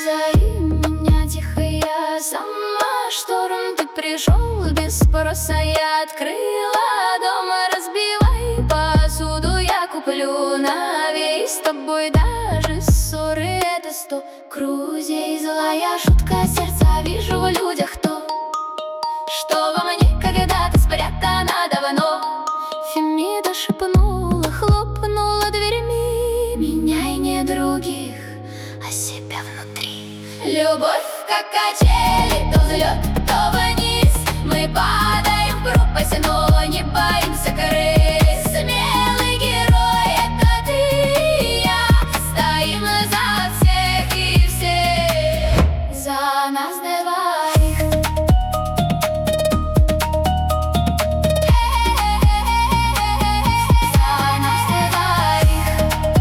Позови меня тихо, я сама. Шторм ты пришел без спроса, я открыла дом. Разбивай посуду, я куплю на весь. С тобой даже ссоры — это 100 крузей. Злая шутка сердца вижу в людях то, что во мне когда-то спрятано давно. Фемида шепнула, хлопнула дверями: меняй не других, а себя внутри. Любовь как качели, то взлет, то вниз. Мы падаем в пропасть, но не боимся крыс. Смелый герой — это ты и я. Стоим за всех и всех, за нас двоих. За нас двоих.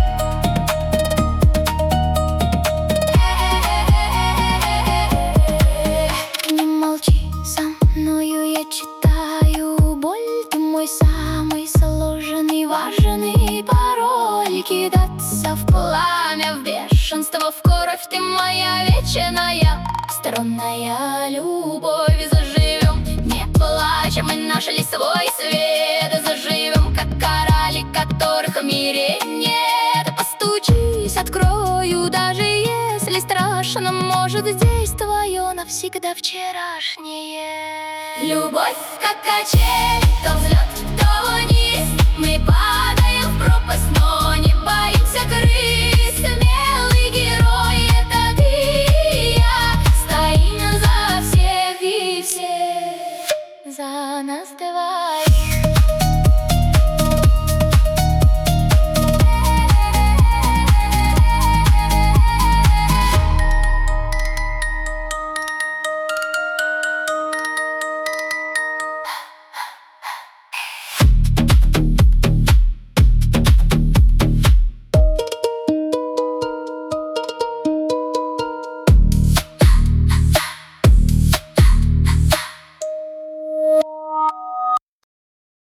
Не молчи, со мною я читаю боль. Ты мой самый сложный, важный пароль. Кидаться в пламя, в бешенство, в кровь. Ты моя вечная, странная любовь. Заживем, не плачем, мы нашли свой свет. Заживем, как короли, которых в мире нет. Постучись, открою, даже если страшно. Может, здесь твое навсегда вчерашнее. Любовь как качели, то взлет, то вниз. Мы падаем в пропасть, но не боимся